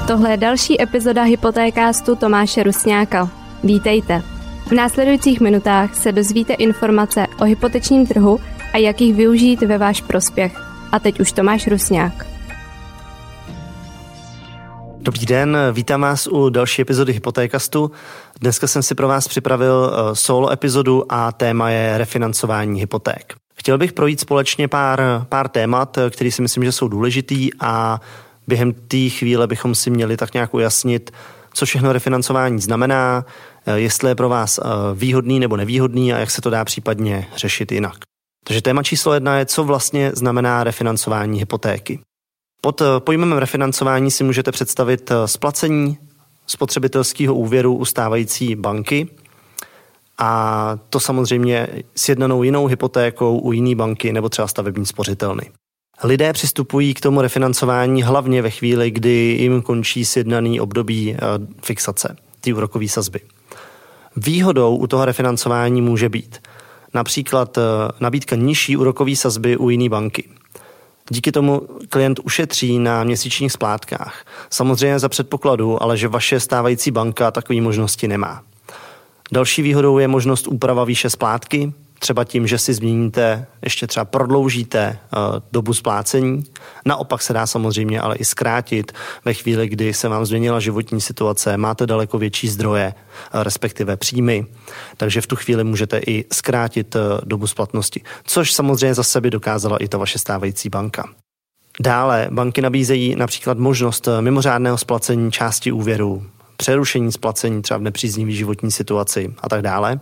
Tohle je další epizoda Hypotékástu Tomáše Rusňáka. Vítejte. V následujících minutách se dozvíte informace o hypotečním trhu a jak jich využít ve váš prospěch. A teď už Tomáš Rusňák. Dobrý den, vítám vás u další epizody Hypotékastu. Dneska jsem si pro vás připravil solo epizodu a téma je refinancování hypoték. Chtěl bych projít společně pár témat, které si myslím, že jsou důležitý a během té chvíle bychom si měli tak nějak ujasnit, co všechno refinancování znamená, jestli je pro vás výhodný nebo nevýhodný a jak se to dá případně řešit jinak. Takže téma číslo 1 je, co vlastně znamená refinancování hypotéky. Pod pojmem refinancování si můžete představit splacení spotřebitelského úvěru u stávající banky a to samozřejmě sjednanou jinou hypotékou u jiné banky nebo třeba stavební spořitelny. Lidé přistupují k tomu refinancování hlavně ve chvíli, kdy jim končí sjednaný období fixace, ty úrokové sazby. Výhodou u toho refinancování může být například nabídka nižší úrokové sazby u jiné banky. Díky tomu klient ušetří na měsíčních splátkách. Samozřejmě za předpokladu, ale že vaše stávající banka takové možnosti nemá. Další výhodou je možnost úprava výše splátky, třeba tím, že si změníte, ještě třeba prodloužíte dobu splácení. Naopak se dá samozřejmě ale i zkrátit ve chvíli, kdy se vám změnila životní situace, máte daleko větší zdroje, respektive příjmy, takže v tu chvíli můžete i zkrátit dobu splatnosti, což samozřejmě zase by dokázala i ta vaše stávající banka. Dále banky nabízejí například možnost mimořádného splacení části úvěru, přerušení splacení třeba v nepříznivé životní situaci a tak dále.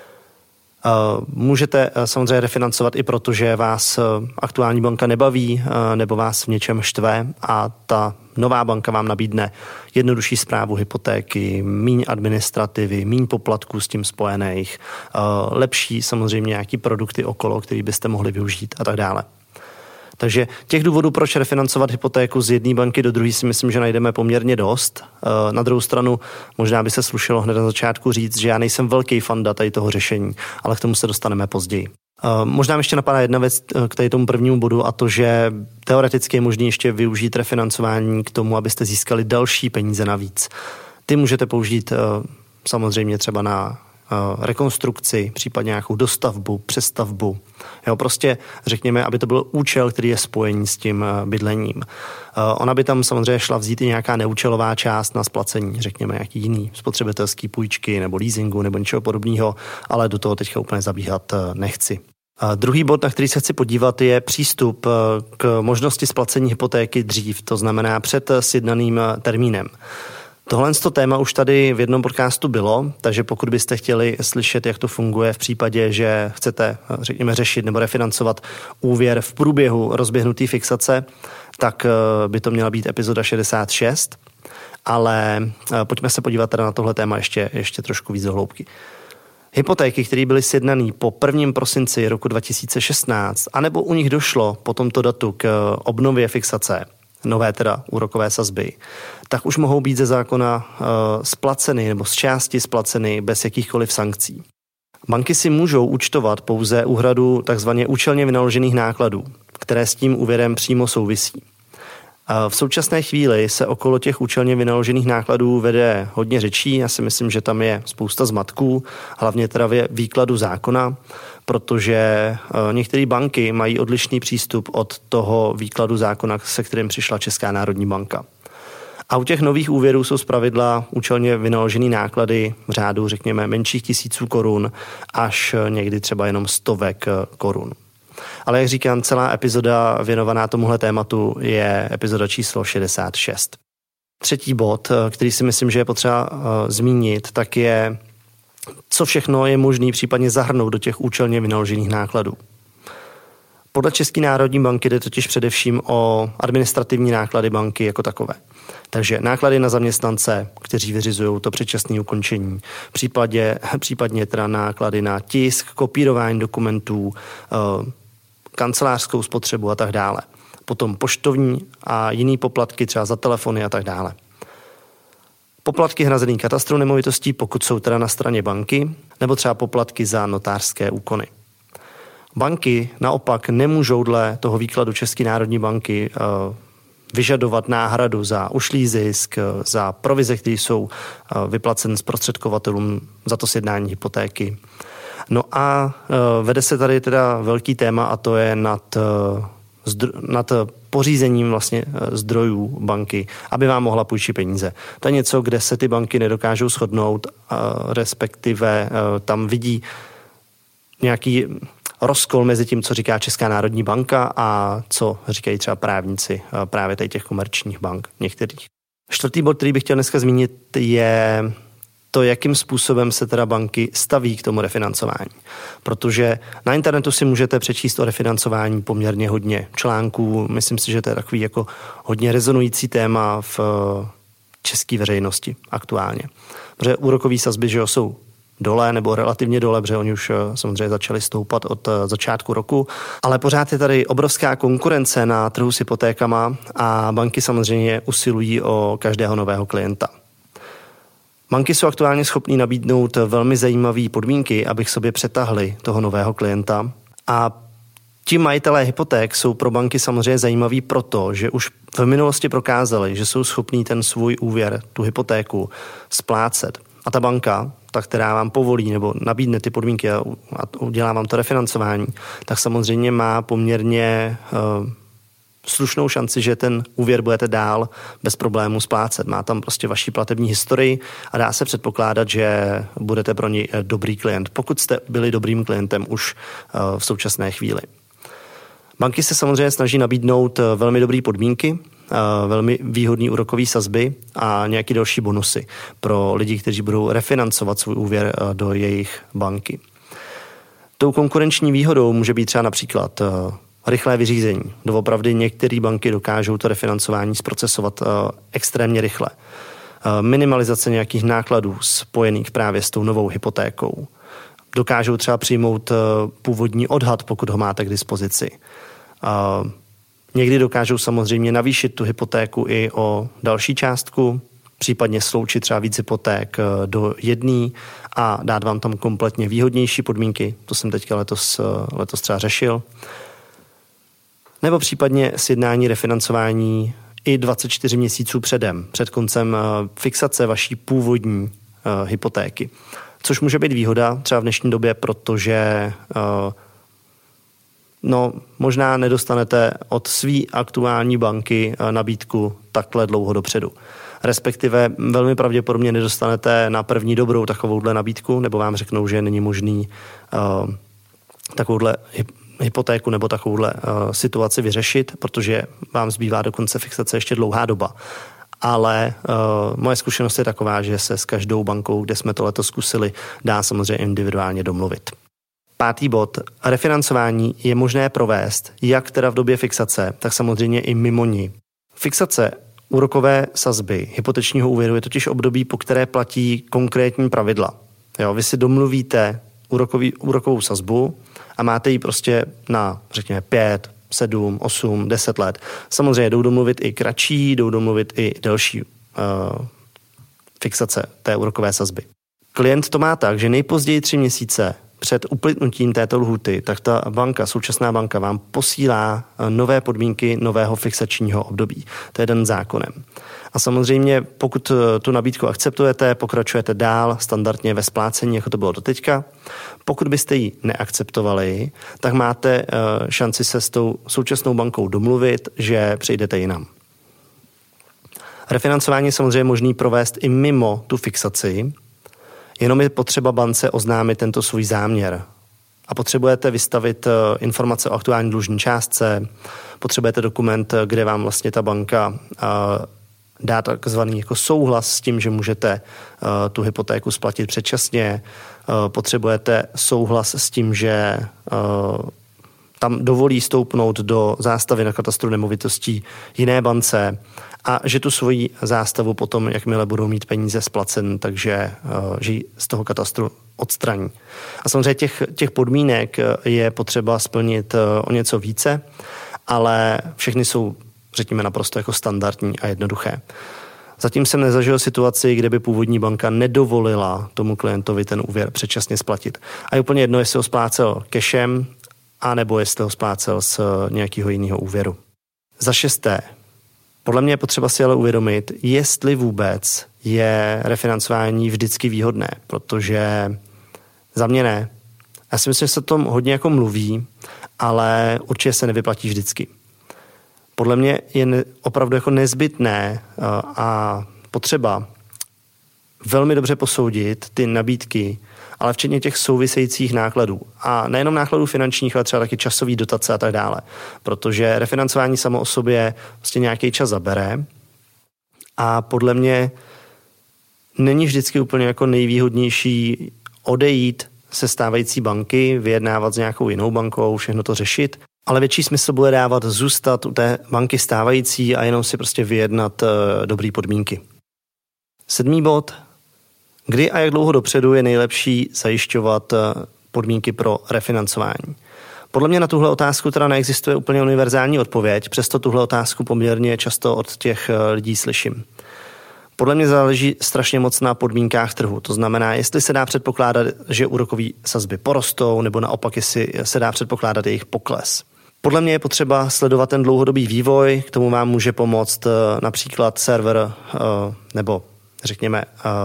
Můžete samozřejmě refinancovat i proto, že vás aktuální banka nebaví nebo vás v něčem štve a ta nová banka vám nabídne jednodušší správu hypotéky, míň administrativy, míň poplatků s tím spojených, lepší samozřejmě nějaký produkty okolo, který byste mohli využít a tak dále. Takže těch důvodů, proč refinancovat hypotéku z jedné banky do druhé, si myslím, že najdeme poměrně dost. Na druhou stranu možná by se slušelo hned na začátku říct, že já nejsem velký fanda tady toho řešení, ale k tomu se dostaneme později. Možná ještě napadá jedna věc k tady tomu prvnímu bodu a to, že teoreticky je možné ještě využít refinancování k tomu, abyste získali další peníze navíc. Ty můžete použít samozřejmě třeba na rekonstrukci, případně nějakou dostavbu, přestavbu. Jo, prostě řekněme, aby to byl účel, který je spojený s tím bydlením. Ona by tam samozřejmě šla vzít i nějaká neúčelová část na splacení, řekněme nějaký jiný spotřebitelský půjčky nebo leasingu nebo něčeho podobného, ale do toho teďka úplně zabíhat nechci. Druhý bod, na který se chci podívat, je přístup k možnosti splacení hypotéky dřív, to znamená před sjednaným termínem. Tohle téma už tady v jednom podcastu bylo, takže pokud byste chtěli slyšet, jak to funguje v případě, že chcete, řekněme, řešit nebo refinancovat úvěr v průběhu rozběhnuté fixace, tak by to měla být epizoda 66, ale pojďme se podívat teda na tohle téma ještě trošku víc do hloubky. Hypotéky, které byly sjednané po 1. prosinci roku 2016, anebo u nich došlo po tomto datu k obnově fixace, nové teda úrokové sazby, tak už mohou být ze zákona splaceny nebo z části splaceny bez jakýchkoliv sankcí. Banky si můžou účtovat pouze úhradu takzvaně účelně vynaložených nákladů, které s tím úvěrem přímo souvisí. V současné chvíli se okolo těch účelně vynaložených nákladů vede hodně řečí. Já si myslím, že tam je spousta zmatků, hlavně teda ve výkladu zákona, protože některé banky mají odlišný přístup od toho výkladu zákona, se kterým přišla Česká národní banka. A u těch nových úvěrů jsou zpravidla účelně vynaložené náklady v řádu, řekněme, menších tisíců korun až někdy třeba jenom stovek korun. Ale jak říkám, celá epizoda věnovaná tomuhle tématu je epizoda číslo 66. Třetí bod, který si myslím, že je potřeba zmínit, tak je, co všechno je možné případně zahrnout do těch účelně vynaložených nákladů. Podle České národní banky jde totiž především o administrativní náklady banky jako takové. Takže náklady na zaměstnance, kteří vyřizují to předčasné ukončení, případně teda náklady na tisk, kopírování dokumentů, kancelářskou spotřebu a tak dále. Potom poštovní a jiný poplatky třeba za telefony a tak dále. Poplatky hrazený katastru nemovitostí, pokud jsou teda na straně banky, nebo třeba poplatky za notářské úkony. Banky naopak nemůžou dle toho výkladu České národní banky vyžadovat náhradu za ušlý zisk, za provize, které jsou vyplacen zprostředkovatelům za to sjednání hypotéky. No a vede se tady teda velký téma a to je nad pořízením vlastně zdrojů banky, aby vám mohla půjčit peníze. To je něco, kde se ty banky nedokážou shodnout, respektive tam vidí nějaký rozkol mezi tím, co říká Česká národní banka a co říkají třeba právníci právě těch komerčních bank některých. Čtvrtý bod, který bych chtěl dneska zmínit, je to, jakým způsobem se teda banky staví k tomu refinancování. Protože na internetu si můžete přečíst o refinancování poměrně hodně článků. Myslím si, že to je takový jako hodně rezonující téma v české veřejnosti aktuálně. Protože úrokové sazby, že jsou dole nebo relativně dole, protože oni už samozřejmě začali stoupat od začátku roku, ale pořád je tady obrovská konkurence na trhu s hypotékama a banky samozřejmě usilují o každého nového klienta. Banky jsou aktuálně schopní nabídnout velmi zajímavé podmínky, aby k sobě přetahli toho nového klienta. A ti majitelé hypoték jsou pro banky samozřejmě zajímaví proto, že už v minulosti prokázali, že jsou schopní ten svůj úvěr, tu hypotéku splácet. A ta banka, ta, která vám povolí nebo nabídne ty podmínky a udělá vám to refinancování, tak samozřejmě má poměrně slušnou šanci, že ten úvěr budete dál bez problémů splácet. Má tam prostě vaši platební historii a dá se předpokládat, že budete pro ní dobrý klient, pokud jste byli dobrým klientem už v současné chvíli. Banky se samozřejmě snaží nabídnout velmi dobré podmínky, velmi výhodné úrokové sazby a nějaké další bonusy pro lidi, kteří budou refinancovat svůj úvěr do jejich banky. Tou konkurenční výhodou může být třeba například rychlé vyřízení. Doopravdy některé banky dokážou to refinancování zprocesovat extrémně rychle. Minimalizace nějakých nákladů spojených právě s tou novou hypotékou. Dokážou třeba přijmout původní odhad, pokud ho máte k dispozici. Někdy dokážou samozřejmě navýšit tu hypotéku i o další částku, případně sloučit třeba víc hypoték do jedné a dát vám tam kompletně výhodnější podmínky. To jsem teďka letos třeba řešil. Nebo případně sjednání refinancování i 24 měsíců předem, před koncem fixace vaší původní hypotéky. Což může být výhoda třeba v dnešní době, protože možná nedostanete od své aktuální banky nabídku takhle dlouho dopředu. Respektive velmi pravděpodobně nedostanete na první dobrou takovouhle nabídku, nebo vám řeknou, že není možný takovouhle hypotéku nebo takovouhle situaci vyřešit, protože vám zbývá do konce fixace ještě dlouhá doba. Ale moje zkušenost je taková, že se s každou bankou, kde jsme to letos zkusili, dá samozřejmě individuálně domluvit. Pátý bod. Refinancování je možné provést jak teda v době fixace, tak samozřejmě i mimo ní. Fixace úrokové sazby hypotečního úvěru je totiž období, po které platí konkrétní pravidla. Vy si domluvíte úrokovou sazbu a máte ji prostě na, řekněme, 5, 7, 8, 10 let. Samozřejmě jdou domluvit i kratší, jdou domluvit i delší fixace té úrokové sazby. Klient to má tak, že nejpozději 3 měsíce před uplynutím této lhůty, tak ta banka, současná banka, vám posílá nové podmínky nového fixačního období. To je den zákonem. A samozřejmě, pokud tu nabídku akceptujete, pokračujete dál standardně ve splácení, jako to bylo doteďka. Pokud byste ji neakceptovali, tak máte šanci se s tou současnou bankou domluvit, že přejdete jinam. Refinancování je samozřejmě možný provést i mimo tu fixaci, jenom je potřeba bance oznámit tento svůj záměr. A potřebujete vystavit informace o aktuální dlužní částce, potřebujete dokument, kde vám vlastně ta banka dá takzvaný jako souhlas s tím, že můžete tu hypotéku splatit předčasně, potřebujete souhlas s tím, že tam dovolí stoupnout do zástavy na katastru nemovitostí jiné bance a že tu svoji zástavu potom, jakmile budou mít peníze splacen, takže že ji z toho katastru odstraní. A samozřejmě těch podmínek je potřeba splnit o něco více, ale všechny jsou, řekněme, naprosto jako standardní a jednoduché. Zatím jsem nezažil situaci, kde by původní banka nedovolila tomu klientovi ten úvěr předčasně splatit. A je úplně jedno, jestli ho splácel cashem, anebo jestli ho splácel z nějakého jiného úvěru. Za 6. Podle mě je potřeba si ale uvědomit, jestli vůbec je refinancování vždycky výhodné, protože za mě ne. Já si myslím, že se o tom hodně jako mluví, ale určitě se nevyplatí vždycky. Podle mě je opravdu jako nezbytné a potřeba velmi dobře posoudit ty nabídky, ale včetně těch souvisejících nákladů. A nejenom nákladů finančních, ale třeba taky časový dotace a tak dále. Protože refinancování samo o sobě vlastně nějaký čas zabere a podle mě není vždycky úplně jako nejvýhodnější odejít se stávající banky, vyjednávat s nějakou jinou bankou, všechno to řešit, ale větší smysl bude dávat zůstat u té banky stávající a jenom si prostě vyjednat dobrý podmínky. 7. bod. Kdy a jak dlouho dopředu je nejlepší zajišťovat podmínky pro refinancování? Podle mě na tuhle otázku teda neexistuje úplně univerzální odpověď, přesto tuhle otázku poměrně často od těch lidí slyším. Podle mě záleží strašně moc na podmínkách trhu. To znamená, jestli se dá předpokládat, že úrokové sazby porostou, nebo naopak, jestli se dá předpokládat jejich pokles. Podle mě je potřeba sledovat ten dlouhodobý vývoj, k tomu vám může pomoct například server nebo řekněme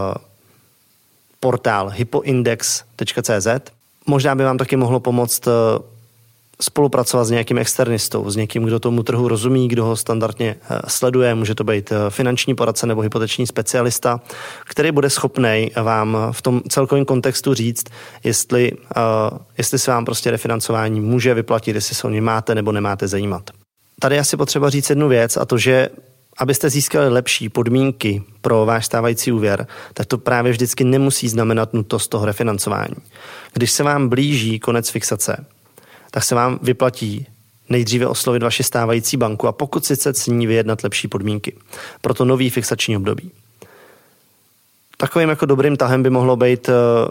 portál hypoindex.cz. Možná by vám taky mohlo pomoct spolupracovat s nějakým externistou, s někým, kdo tomu trhu rozumí, kdo ho standardně sleduje, může to být finanční poradce nebo hypoteční specialista, který bude schopný vám v tom celkovém kontextu říct, jestli se vám prostě refinancování může vyplatit, jestli se o ně máte nebo nemáte zajímat. Tady je asi potřeba říct jednu věc, a to, že abyste získali lepší podmínky pro váš stávající úvěr, tak to právě vždycky nemusí znamenat nutnost toho refinancování. Když se vám blíží konec fixace, tak se vám vyplatí nejdříve oslovit vaši stávající banku a pokud si chce s ní vyjednat lepší podmínky pro to nový fixační období. Takovým jako dobrým tahem by mohlo být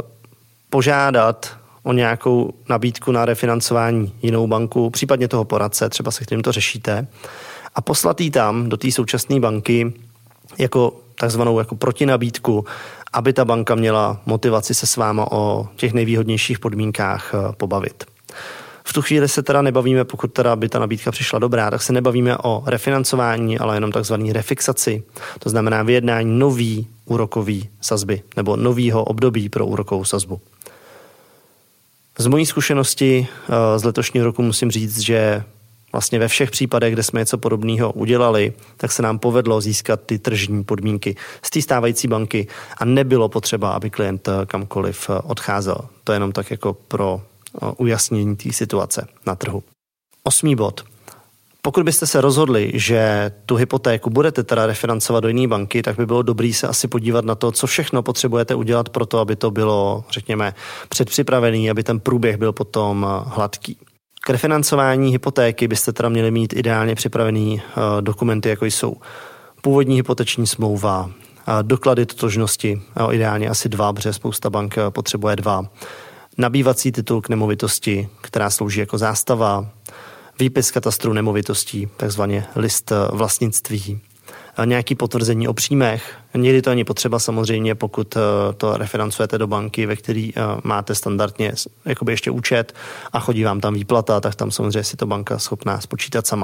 požádat o nějakou nabídku na refinancování jinou banku, případně toho poradce, třeba se kterým to řešíte, a poslat jí tam do té současné banky jako takzvanou jako protinabídku, aby ta banka měla motivaci se s váma o těch nejvýhodnějších podmínkách pobavit. V tu chvíli se teda nebavíme, pokud teda by ta nabídka přišla dobrá, tak se nebavíme o refinancování, ale jenom takzvaný refixaci. To znamená vyjednání nový úrokový sazby nebo novýho období pro úrokovou sazbu. Z mojí zkušenosti z letošního roku musím říct, že vlastně ve všech případech, kde jsme něco podobného udělali, tak se nám povedlo získat ty tržní podmínky z té stávající banky a nebylo potřeba, aby klient kamkoliv odcházel. To je jenom tak jako pro ujasnění té situace na trhu. 8. bod. Pokud byste se rozhodli, že tu hypotéku budete teda refinancovat do jiné banky, tak by bylo dobré se asi podívat na to, co všechno potřebujete udělat pro to, aby to bylo, řekněme, předpřipravený, aby ten průběh byl potom hladký. K refinancování hypotéky byste teda měli mít ideálně připravený dokumenty, jako jsou původní hypoteční smlouva, doklady totožnosti, ideálně asi 2, protože spousta bank potřebuje 2, nabývací titul k nemovitosti, která slouží jako zástava, výpis katastru nemovitostí, takzvaně list vlastnictví, nějaký potvrzení o příjmech. Někdy to není potřeba samozřejmě, pokud to refinancujete do banky, ve který máte standardně jakoby ještě účet a chodí vám tam výplata, tak tam samozřejmě si to banka schopná spočítat sama.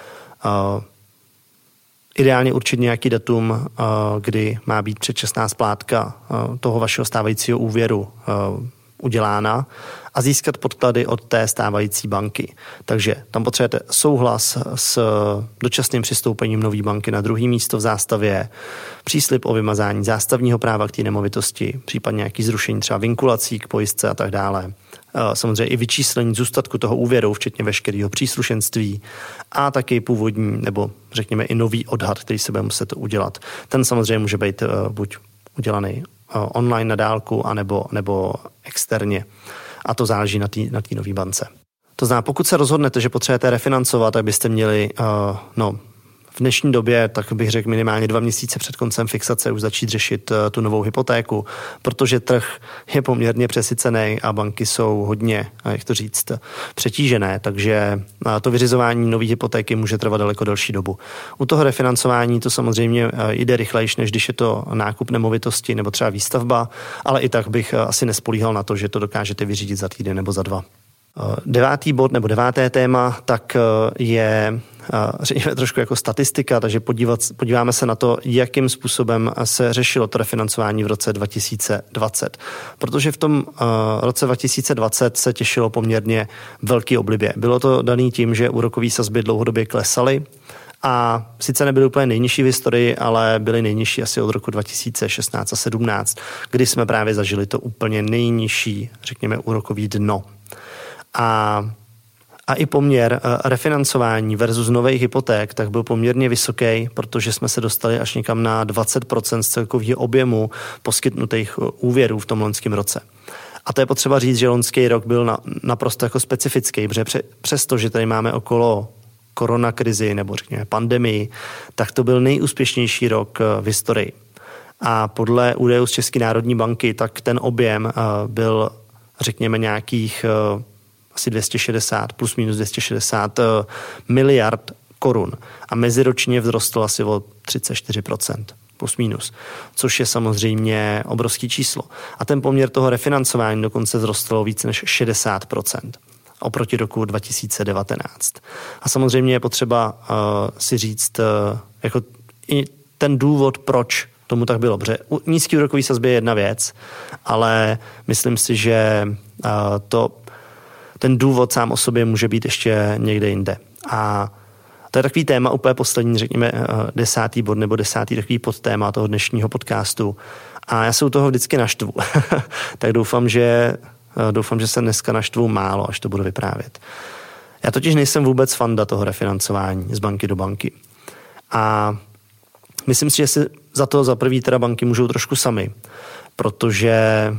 Ideálně určit nějaký datum, kdy má být předčasná splátka toho vašeho stávajícího úvěru udělána a získat podklady od té stávající banky. Takže tam potřebujete souhlas s dočasným přistoupením nové banky na druhé místo v zástavě, příslib o vymazání zástavního práva k té nemovitosti, případně nějaký zrušení třeba vinkulací k pojistce a tak dále. Samozřejmě i vyčíslení zůstatku toho úvěru, včetně veškerého příslušenství a taky původní nebo řekněme i nový odhad, který se bude muset udělat. Ten samozřejmě může být buď udělaný online na dálku, nebo externě. A to záleží na té nové bance. To znamená, pokud se rozhodnete, že potřebujete refinancovat, tak byste měli v dnešní době, tak bych řekl minimálně 2 měsíce před koncem fixace už začít řešit tu novou hypotéku, protože trh je poměrně přesycený a banky jsou hodně, jak to říct, přetížené, takže to vyřizování nové hypotéky může trvat daleko delší dobu. U toho refinancování to samozřejmě jde rychlejší, než když je to nákup nemovitosti nebo třeba výstavba, ale i tak bych asi nespolíhal na to, že to dokážete vyřídit za týden nebo za 2. 9. bod nebo 9. téma, tak je řekněme trošku jako statistika, takže podíváme se na to, jakým způsobem se řešilo to refinancování v roce 2020. Protože v tom roce 2020 se těšilo poměrně velký oblibě. Bylo to daný tím, že úrokové sazby dlouhodobě klesaly a sice nebyly úplně nejnižší v historii, ale byly nejnižší asi od roku 2016 a 17, kdy jsme právě zažili to úplně nejnižší, řekněme, úrokový dno. A i poměr refinancování versus nových hypoték tak byl poměrně vysoký, protože jsme se dostali až někam na 20% z celkového objemu poskytnutých úvěrů v tom loňském roce. A to je potřeba říct, že loňský rok byl naprosto jako specifický, protože přesto, že tady máme okolo koronakrizi nebo řekněme pandemii, tak to byl nejúspěšnější rok v historii. A podle údajů z České národní banky, tak ten objem byl řekněme nějakých asi 260, plus minus 260 miliard korun. A meziročně vzrostl asi o 34%, plus minus, což je samozřejmě obrovský číslo. A ten poměr toho refinancování dokonce vzrostl o víc než 60% oproti roku 2019. A samozřejmě je potřeba si říct jako i ten důvod, proč tomu tak bylo. Protože nízký úrokový sazby je jedna věc, ale myslím si, že ten důvod sám o sobě může být ještě někde jinde. A to je takový téma úplně poslední, řekněme 10. bod nebo 10. takový podtéma toho dnešního podcastu. A já se u toho vždycky naštvu. Tak doufám, že se dneska naštvu málo, až to budu vyprávět. Já totiž nejsem vůbec fanda toho refinancování z banky do banky. A myslím si, že si za to za prvý teda banky můžou trošku sami, protože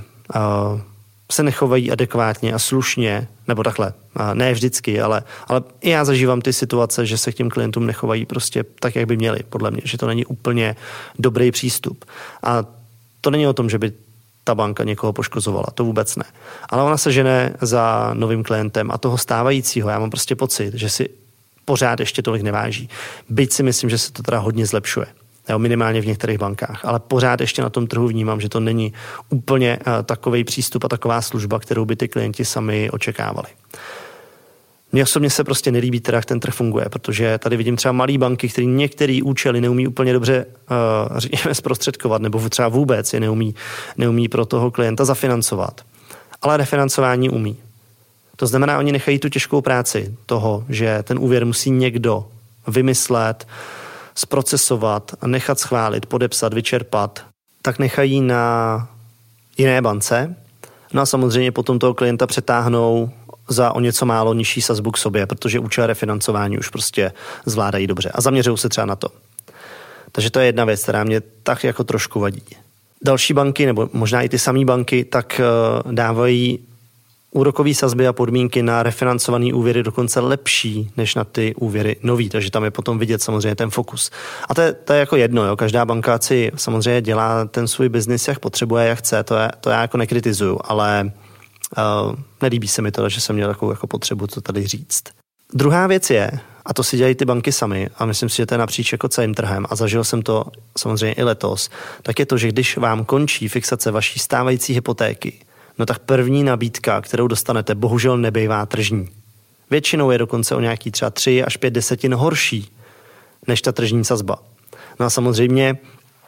se nechovají adekvátně a slušně, nebo takhle, ne vždycky, ale i já zažívám ty situace, že se k těm klientům nechovají prostě tak, jak by měli, podle mě, že to není úplně dobrý přístup. A to není o tom, že by ta banka někoho poškozovala, to vůbec ne. Ale ona se žene za novým klientem a toho stávajícího, já mám prostě pocit, že si pořád ještě tolik neváží. Byť si myslím, že se to teda hodně zlepšuje. Minimálně v některých bankách, ale pořád ještě na tom trhu vnímám, že to není úplně takovej přístup a taková služba, kterou by ty klienti sami očekávali. Mně osobně se prostě nelíbí teda, jak ten trh funguje, protože tady vidím třeba malé banky, které některé účely neumí úplně dobře řekněme zprostředkovat, nebo třeba vůbec je neumí pro toho klienta zafinancovat. Ale refinancování umí. To znamená, oni nechají tu těžkou práci toho, že ten úvěr musí někdo vymyslet, zprocesovat, nechat schválit, podepsat, vyčerpat, tak nechají na jiné bance. No a samozřejmě potom toho klienta přetáhnou za o něco málo nižší sazbu k sobě, protože účel refinancování už prostě zvládají dobře a zaměřují se třeba na to. Takže to je jedna věc, která mě tak jako trošku vadí. Další banky, nebo možná i ty samé banky, tak dávají úrokové sazby a podmínky na refinancované úvěry dokonce lepší než na ty úvěry nový, takže tam je potom vidět samozřejmě ten fokus. A to je jako jedno, jo. Každá banka si samozřejmě dělá ten svůj biznis, jak potřebuje, jak chce, to já jako nekritizuju, ale nelíbí se mi to, že jsem měl takovou jako potřebu to tady říct. Druhá věc je, a to si dělají ty banky sami, a myslím si, že to je napříč jako celým trhem, a zažil jsem to samozřejmě i letos, tak je to, že když vám končí fixace vaší stávající hypotéky, no tak první nabídka, kterou dostanete, bohužel nebejvá tržní. Většinou je dokonce o nějaký třeba 3 až 5 desetin horší než ta tržní sazba. No a samozřejmě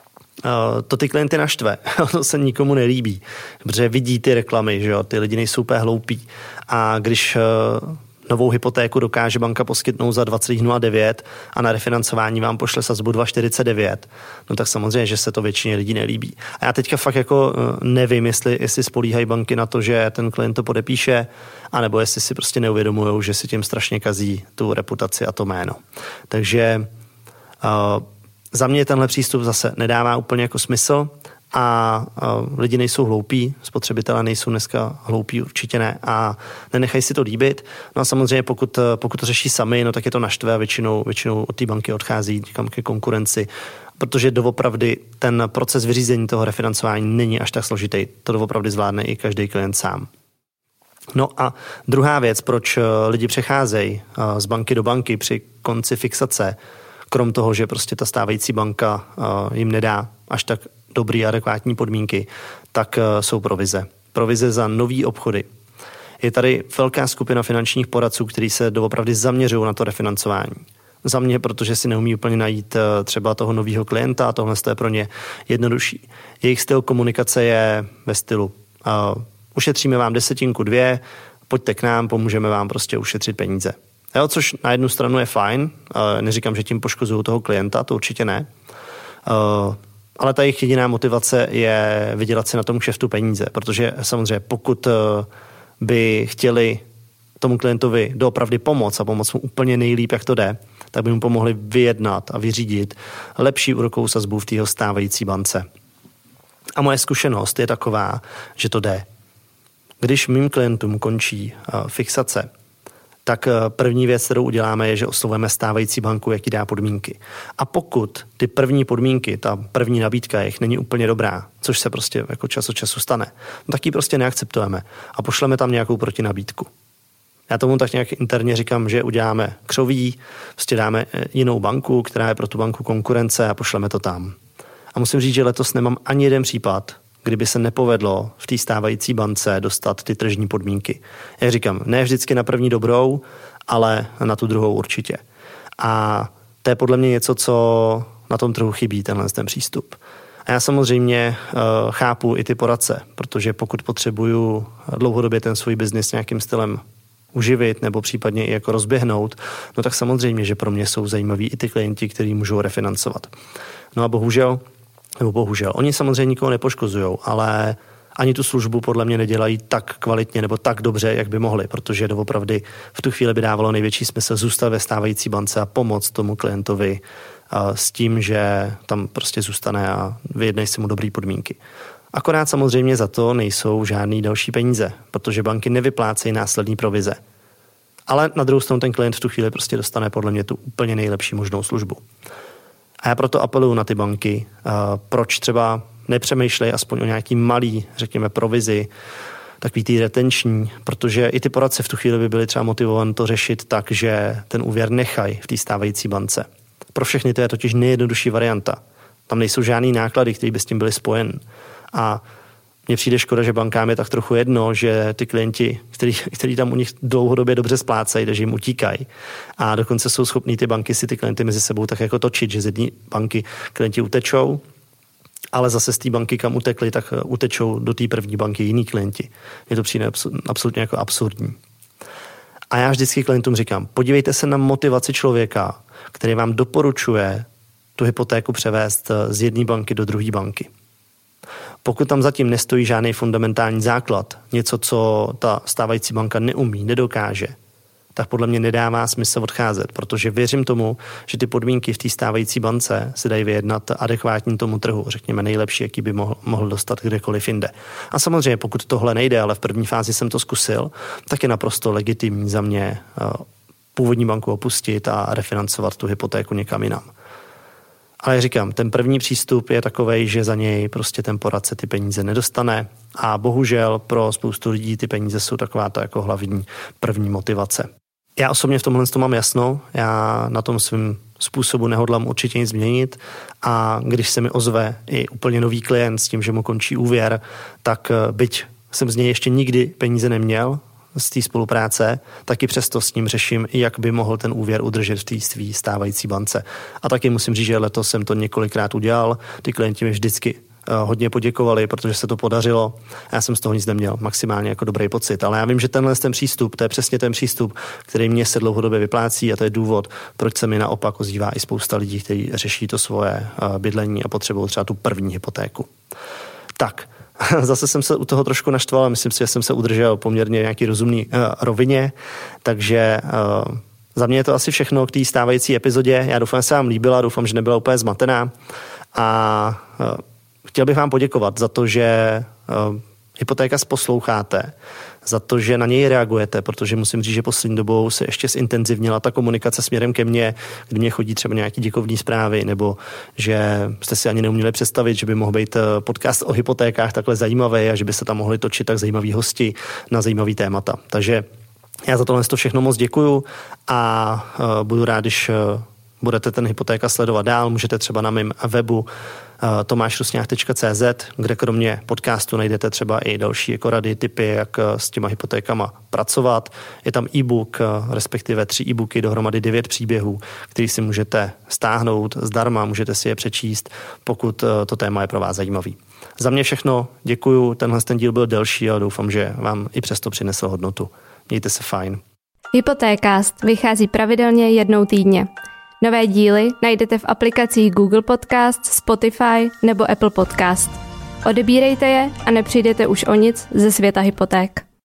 to ty klienty naštve. To se nikomu nelíbí, protože vidí ty reklamy, že jo, ty lidi nejsou úplně hloupí. A když novou hypotéku dokáže banka poskytnout za 2,09 a na refinancování vám pošle sazbu 2,49, no tak samozřejmě, že se to většině lidí nelíbí. A já teďka fakt jako nevím, jestli spolíhají banky na to, že ten klient to podepíše, anebo jestli si prostě neuvědomujou, že si tím strašně kazí tu reputaci a to jméno. Takže za mě tenhle přístup zase nedává úplně jako smysl a lidi nejsou hloupí, spotřebitelé nejsou dneska hloupí, určitě ne, a nenechají si to líbit. No a samozřejmě pokud to řeší sami, no tak je to naštve a většinou od té banky odchází někam ke konkurenci, protože doopravdy ten proces vyřízení toho refinancování není až tak složitý. To doopravdy zvládne i každý klient sám. No a druhá věc, proč lidi přecházejí z banky do banky při konci fixace, krom toho, že prostě ta stávající banka jim nedá až tak dobrý a adekvátní podmínky, tak jsou provize. Provize za nový obchody. Je tady velká skupina finančních poradců, kteří se doopravdy zaměřují na to refinancování. za mě, protože si neumí úplně najít třeba toho nového klienta, tohle je pro ně jednodušší. Jejich styl komunikace je ve stylu ušetříme vám 10, 2, pojďte k nám, pomůžeme vám prostě ušetřit peníze. Jo, což na jednu stranu je fajn, neříkám, že tím poškozují toho klienta, to určitě ne, ale ta jejich jediná motivace je vydělat si na tom kšeftu peníze, protože samozřejmě pokud by chtěli tomu klientovi doopravdy pomoct a pomoct mu úplně nejlíp, jak to jde, tak by mu pomohli vyjednat a vyřídit lepší úrokovou sazbu v té stávající bance. A moje zkušenost je taková, že to jde. Když mým klientům končí fixace, tak první věc, kterou uděláme, je, že oslovujeme stávající banku, jaký dá podmínky. A pokud ty první podmínky, ta první nabídka jich není úplně dobrá, což se prostě jako čas od času stane, tak ji prostě neakceptujeme a pošleme tam nějakou protinabídku. Já tomu tak nějak interně říkám, že uděláme křoví, prostě dáme jinou banku, která je pro tu banku konkurence a pošleme to tam. A musím říct, že letos nemám ani jeden případ, kdyby se nepovedlo v té stávající bance dostat ty tržní podmínky. Jak říkám, ne vždycky na první dobrou, ale na tu druhou určitě. A to je podle mě něco, co na tom trhu chybí, ten přístup. A já samozřejmě chápu i ty poradce, protože pokud potřebuju dlouhodobě ten svůj biznis nějakým stylem uživit nebo případně i jako rozběhnout, no tak samozřejmě, že pro mě jsou zajímaví i ty klienti, kteří můžou refinancovat. No a bohužel, oni samozřejmě nikoho nepoškozujou, ale ani tu službu podle mě nedělají tak kvalitně nebo tak dobře, jak by mohli, protože doopravdy v tu chvíli by dávalo největší smysl zůstat ve stávající bance a pomoct tomu klientovi s tím, že tam prostě zůstane a vyjednají si mu dobrý podmínky. Akorát samozřejmě za to nejsou žádný další peníze, protože banky nevyplácejí následní provize. Ale na druhou stranu ten klient v tu chvíli prostě dostane podle mě tu úplně nejlepší možnou službu. A já proto apeluju na ty banky, proč třeba nepřemýšlej aspoň o nějaký malý, řekněme, provizi, takový tý retenční, protože i ty poradce v tu chvíli by byli třeba motivovaní to řešit tak, že ten úvěr nechají v té stávající bance. Pro všechny to je totiž nejjednodušší varianta. Tam nejsou žádný náklady, které by s tím byly spojen. A mně přijde škoda, že bankám je tak trochu jedno, že ty klienti, který tam u nich dlouhodobě dobře splácejí, takže jim utíkají. A dokonce jsou schopní ty banky si ty klienty mezi sebou tak jako točit, že z jedné banky klienti utečou, ale zase z té banky, kam utekli, tak utečou do té první banky jiní klienti. Mně to přijde absolutně jako absurdní. A já vždycky klientům říkám, podívejte se na motivaci člověka, který vám doporučuje tu hypotéku převést z jedné banky do druhé banky. Pokud tam zatím nestojí žádný fundamentální základ, něco, co ta stávající banka neumí, nedokáže, tak podle mě nedává smysl odcházet, protože věřím tomu, že ty podmínky v té stávající bance se dají vyjednat adekvátní tomu trhu, řekněme nejlepší, jaký by mohl dostat kdekoliv jinde. A samozřejmě, pokud tohle nejde, ale v první fázi jsem to zkusil, tak je naprosto legitimní za mě původní banku opustit a refinancovat tu hypotéku někam jinam. Ale říkám, ten první přístup je takovej, že za něj prostě ten poradce ty peníze nedostane a bohužel pro spoustu lidí ty peníze jsou taková to jako hlavní první motivace. Já osobně v tomhle mám jasno, já na tom svým způsobu nehodlám určitě nic změnit a když se mi ozve i úplně nový klient s tím, že mu končí úvěr, tak byť jsem z něj ještě nikdy peníze neměl, z té spolupráce, taky přesto s ním řeším, jak by mohl ten úvěr udržet v té své stávající bance. A taky musím říct, že letos jsem to několikrát udělal. Ty klienti mi vždycky hodně poděkovali, protože se to podařilo. Já jsem z toho nic neměl, maximálně jako dobrý pocit. Ale já vím, že ten přístup, to je přesně ten přístup, který mě se dlouhodobě vyplácí a to je důvod, proč se mi naopak ozývá i spousta lidí, kteří řeší to svoje bydlení a potřebují třeba tu první hypotéku. Tak, zase jsem se u toho trošku naštval a myslím si, že jsem se udržel poměrně nějaký rozumný rovině, takže za mě je to asi všechno k té stávající epizodě. Já doufám, že se vám líbila, doufám, že nebyla úplně zmatená a chtěl bych vám poděkovat za to, že Hypotéka posloucháte, za to, že na něj reagujete, protože musím říct, že poslední dobou se ještě zintenzivnila ta komunikace směrem ke mně, kdy mě chodí třeba nějaký děkovní zprávy, nebo že jste si ani neuměli představit, že by mohl být podcast o hypotékách takhle zajímavý a že by se tam mohli točit tak zajímaví hosti na zajímavý témata. Takže já za tohle všechno moc děkuju a budu rád, když budete ten Hypotéka sledovat dál, můžete třeba na mém webu tomášrusňák.cz, kde kromě podcastu najdete třeba i další jako rady, tipy, jak s těma hypotékama pracovat. Je tam e-book, respektive 3 e-booky, dohromady 9 příběhů, který si můžete stáhnout zdarma, můžete si je přečíst, pokud to téma je pro vás zajímavý. Za mě všechno, děkuju, tenhle díl byl delší a doufám, že vám i přesto přinesl hodnotu. Mějte se fajn. Hypotékast vychází pravidelně jednou týdně. Nové díly najdete v aplikacích Google Podcast, Spotify nebo Apple Podcast. Odebírejte je a nepřijdete už o nic ze světa hypoték.